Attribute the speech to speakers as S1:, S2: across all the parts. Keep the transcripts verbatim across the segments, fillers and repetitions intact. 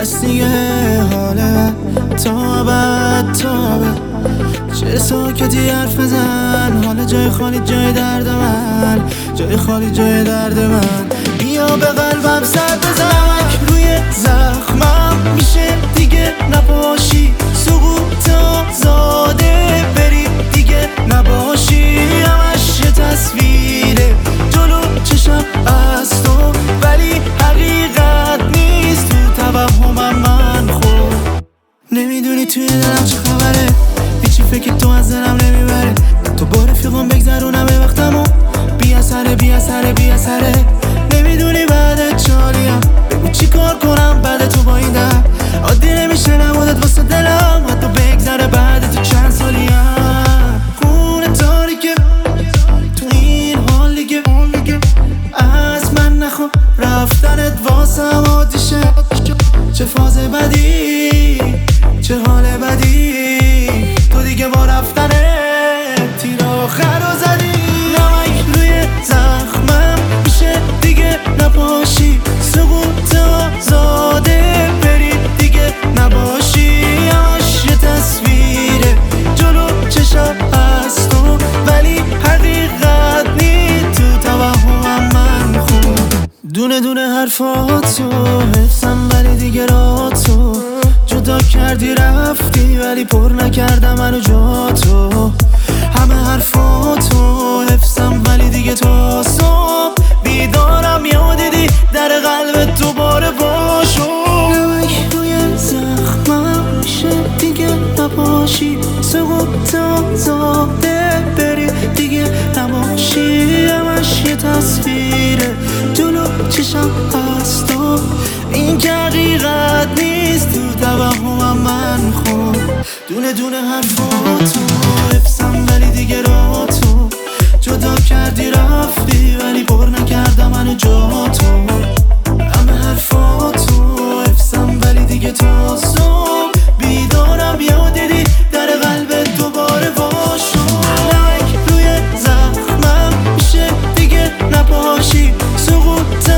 S1: نیست دیگه حاله تا بعد تا بعد چه ساکتی حرف بزن حالا جای خالی جای درد من جای خالی جای درد من بیا به قلبم سر بزن روی زخمم میشه دیگه نباشی سقوط آزاده بری دیگه نباشی همش یه تصویره جلو چشم از تو ولی حقیقت نیست تو توهمم من خود نمیدونی توی دلم چه خبره هیچی فکر تو از دلم نمیبره تو با رفیقم بگذرونم به وقتمو بی اثره بی اثره بی اثره نمیدونی بعد چالیم بگو چی کار کنم بعد تو با این در عادی نمیشه نمودت واسه دلم حتی بگذره بعد تو چند سالیم خونه تاریکه تو این حال دیگه از من نخوا رفتنت واسم عادیشه چه فاز بدی چه حال بدی تو دیگه با رفتنه تیر آخر رو زدی نمک روی زخمم میشه دیگه نباشی سقوط آزاده بری دیگه نباشی همش یه تصویره جلو چشم از تو ولی حقیقت نی تو توهمم من خوب دونه دونه حرفاتو حفظم ولی دیگه راتو جدا کردی رفتی ولی پر نکردم منو جا تو همه حرفاتو حفظم ولی دیگه تا صبح بیدارم یادیدی در قلبت دوباره باشو نمک روی زخمم میشه دیگه نباشی سقوط آزاده بری دیگه نباشی همش یه تصویره جلو چشم از تو این که حقیقت نیست تو توهمم من خود دونه دونه حرفاتو حفظم ولی دیگه راتو جدا کردی رفتی ولی پر نکردم منو جا تو همه حرفاتو حفظم ولی دیگه تا صبح بیدارم یادیدی در قلبت دوباره باشو نمک روی زخمم میشه دیگه نباشی سقوط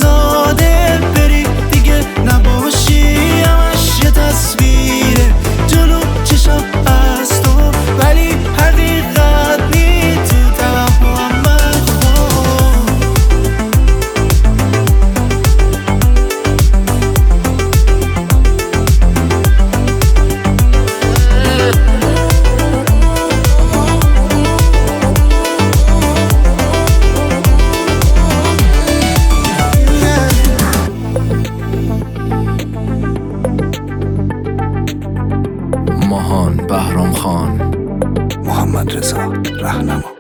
S1: آزاده بری دیگه نباشی همش یه تصویره جلو چشم از تو ولی حقیقت نی تو توهمم من خود
S2: ماهان بهرام خان
S3: محمد رضا رهنما